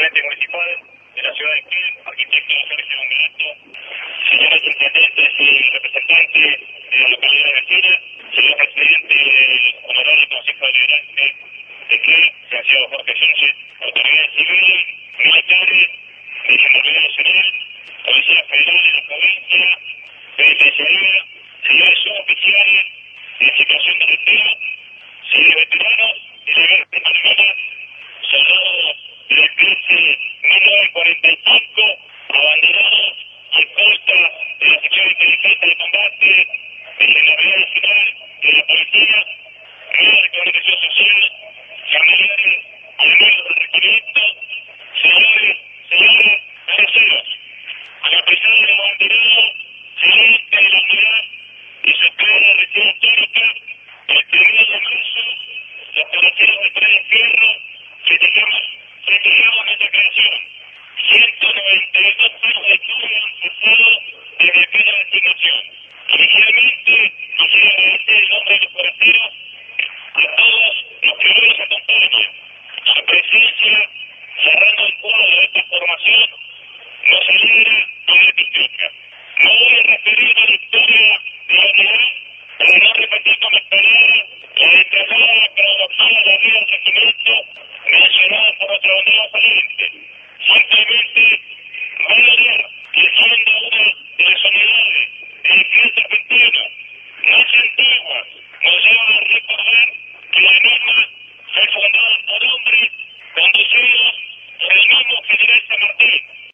presidente municipal de la ciudad de Quil, arquitecto Sergio Ungarato, señores intendentes y representantes de la localidad vecina, señor presidente del Honorable Consejo Deliberante de Quil, licenciado Jorge Sánchez, autoridades civiles, militares, de Generalidad Nacional, Policía Federal de la provincia, penitenciaría, señores suboficiales en situación de retiro, señores veteranos de la guerra de Malvinas, soldados de la clase 1945, abanderados en costa de la sección inteligente de combate, de Generalidad Nacional, de la policía, medios de comunicación social, familiares, amigos del requerimiento, señores, terceros, a pesar de los abanderados, gerentes de la unidad y su clara región histórica, el 1 de marzo, los coraceros de Tres de Fierro, festejamos nuestra creación. 192 años de historia han pasado desde aquella designación. Inicialmente, quisiera agradecer en nombre de los coraceros a todos los que hoy nos acompañan. Su presencia, cerrando el cuadro de esta formación, nos alegra y gratifica. No voy a referirme a la historia de la unidad para no repetir con mis palabras la detallada cronología de la vida del regimiento